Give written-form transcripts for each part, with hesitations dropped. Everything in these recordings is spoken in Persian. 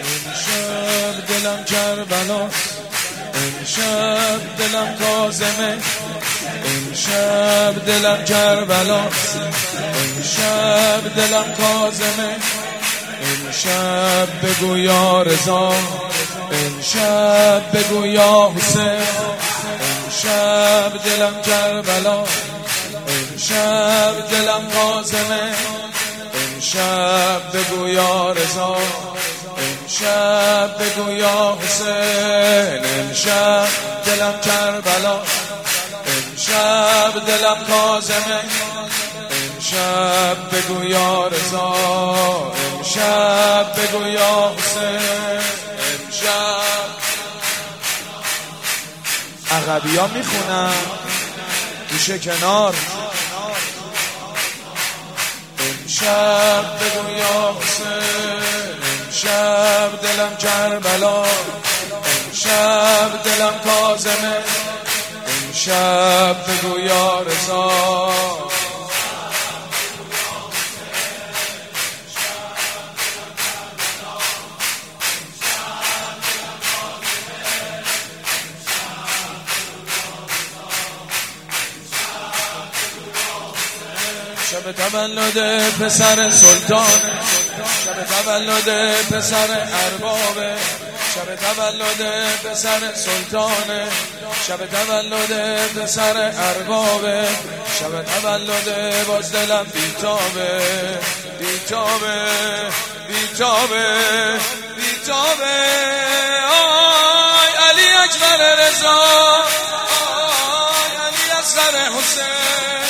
امشب دلم کربلاست، امشب دلم کاظمه، امشب دلم کربلاست، امشب دلم کاظمه، امشب بگو یا رضا، امشب بگو یا حسین، امشب دلم کربلا، امشب دلم کاظمه، امشب بگو یا رضا، امشب بگو یا حسین، امشب دلم کربلا، امشب دلم کاظمه، امشب بگو یا رضا، امشب بگو یا حسین، امشب. عقبی ها میخونن گوشه کنار، امشب بگو یا حسین، امشب دلم کربلا، امشب دلم کاظمه، امشب بگو یا رضا. شب تولد پسر سلطانه، شب تولد پسر اربابه، شب تولد پسر سلطانه، شب تولد پسر اربابه، شب تولد باز دلم بیتابه، بیتابه بیتابه بیتابه. آی علی اکبر رضا، آی علی اصغر حسین،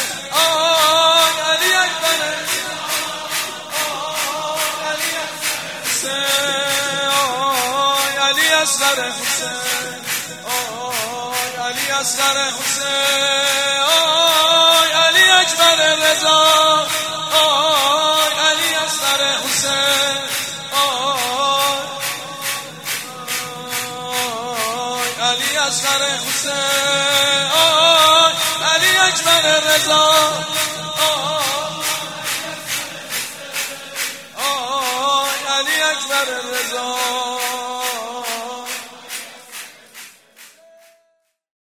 اصغر حسین، آی علی اصغر حسین، آی علی اکبر رضا، آی علی اصغر حسین، آی علی اصغر حسین، آی علی اکبر رضا.